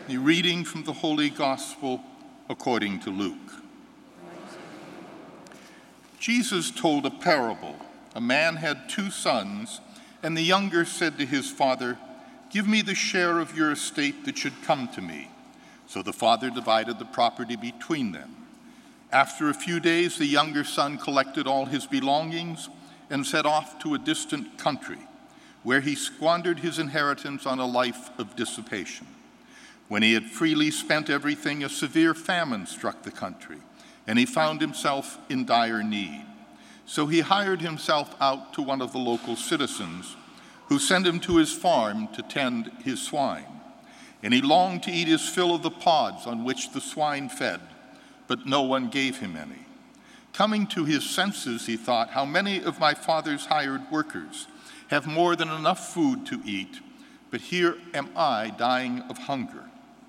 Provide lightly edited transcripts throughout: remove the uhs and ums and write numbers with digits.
A reading from the Holy Gospel according to Luke. Jesus told a parable. A man had 2 sons, and the younger said to his father, "Give me the share of your estate that should come to me." So the father divided the property between them. After a few days, the younger son collected all his belongings and set off to a distant country, where he squandered his inheritance on a life of dissipation. When he had freely spent everything, a severe famine struck the country, and he found himself in dire need. So he hired himself out to one of the local citizens, who sent him to his farm to tend his swine. And he longed to eat his fill of the pods on which the swine fed, but no one gave him any. Coming to his senses, he thought, "How many of my father's hired workers have more than enough food to eat, but here am I dying of hunger.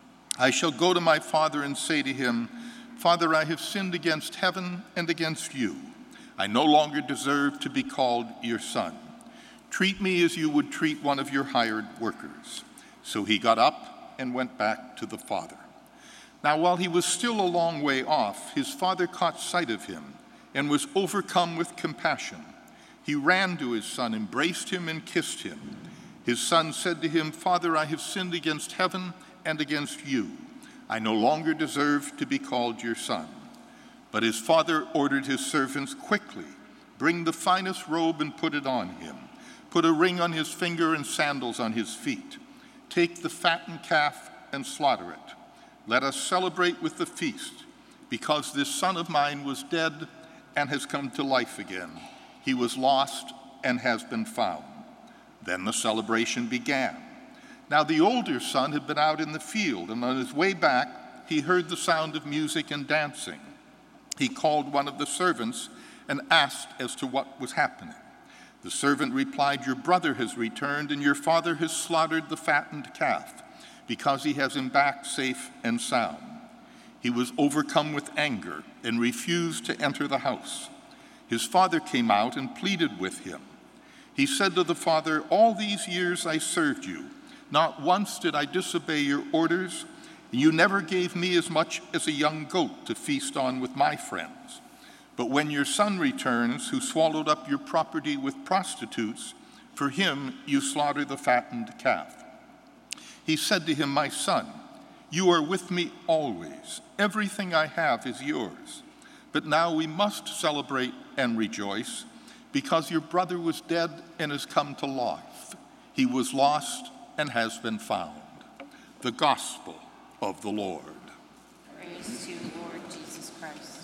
I shall go to my father and say to him, 'Father, I have sinned against heaven and against you. I no longer deserve to be called your son. Treat me as you would treat one of your hired workers.' So he got up and went back to the father. Now, while he was still a long way off, his father caught sight of him and was overcome with compassion. He ran to his son, embraced him, and kissed him. His son said to him, 'Father, I have sinned against heaven and against you. I no longer deserve to be called your son.' But his father ordered his servants, 'Quickly, bring the finest robe and put it on him. Put a ring on his finger and sandals on his feet. Take the fattened calf and slaughter it. Let us celebrate with the feast, because this son of mine was dead and has come to life again. He was lost and has been found.' Then the celebration began. Now the older son had been out in the field, and on his way back, he heard the sound of music and dancing. He called one of the servants and asked as to what was happening. The servant replied, 'Your brother has returned, and your father has slaughtered the fattened calf, because he has him back safe and sound.' He was overcome with anger and refused to enter the house. His father came out and pleaded with him. He said to the father, 'All these years I served you. Not once did I disobey your orders, and you never gave me as much as a young goat to feast on with my friends. But when your son returns, who swallowed up your property with prostitutes, for him you slaughter the fattened calf.' He said to him, 'My son, you are with me always. Everything I have is yours. But now we must celebrate and rejoice, because your brother was dead and has come to life. He was lost and has been found.'" The Gospel of the Lord. Praise to you, Lord Jesus Christ.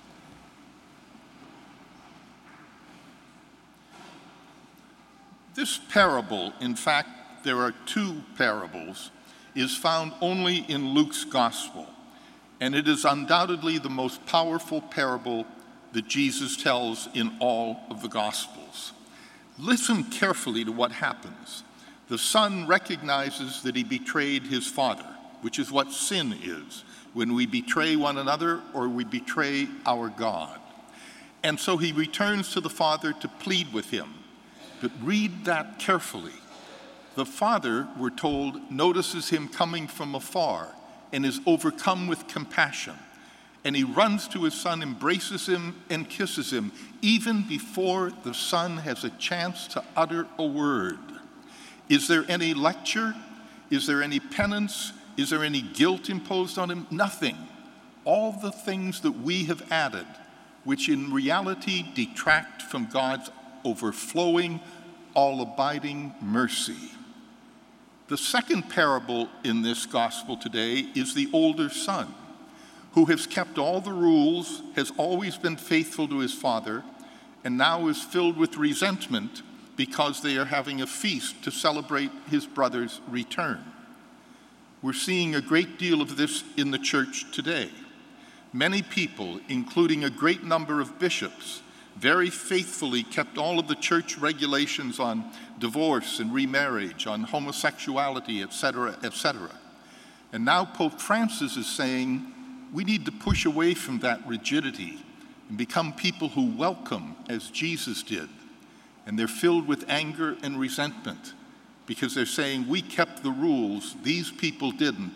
This parable, in fact, there are 2 parables, is found only in Luke's Gospel, and it is undoubtedly the most powerful parable that Jesus tells in all of the Gospels. Listen carefully to what happens. The son recognizes that he betrayed his father, which is what sin is, when we betray one another or we betray our God. And so he returns to the father to plead with him. But read that carefully. The father, we're told, notices him coming from afar and is overcome with compassion. And he runs to his son, embraces him, and kisses him, even before the son has a chance to utter a word. Is there any lecture? Is there any penance? Is there any guilt imposed on him? Nothing. All the things that we have added, which in reality detract from God's overflowing, all-abiding mercy. The second parable in this gospel today is the older son, who has kept all the rules, has always been faithful to his father, and now is filled with resentment because they are having a feast to celebrate his brother's return. We're seeing a great deal of this in the church today. Many people, including a great number of bishops, very faithfully kept all of the church regulations on divorce and remarriage, on homosexuality, etc., etc. And now Pope Francis is saying we need to push away from that rigidity and become people who welcome as Jesus did. And they're filled with anger and resentment because they're saying we kept the rules, these people didn't,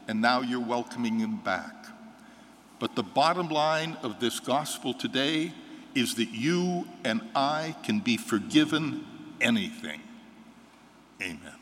and now you're welcoming him back. But the bottom line of this gospel today is that you and I can be forgiven anything. Amen.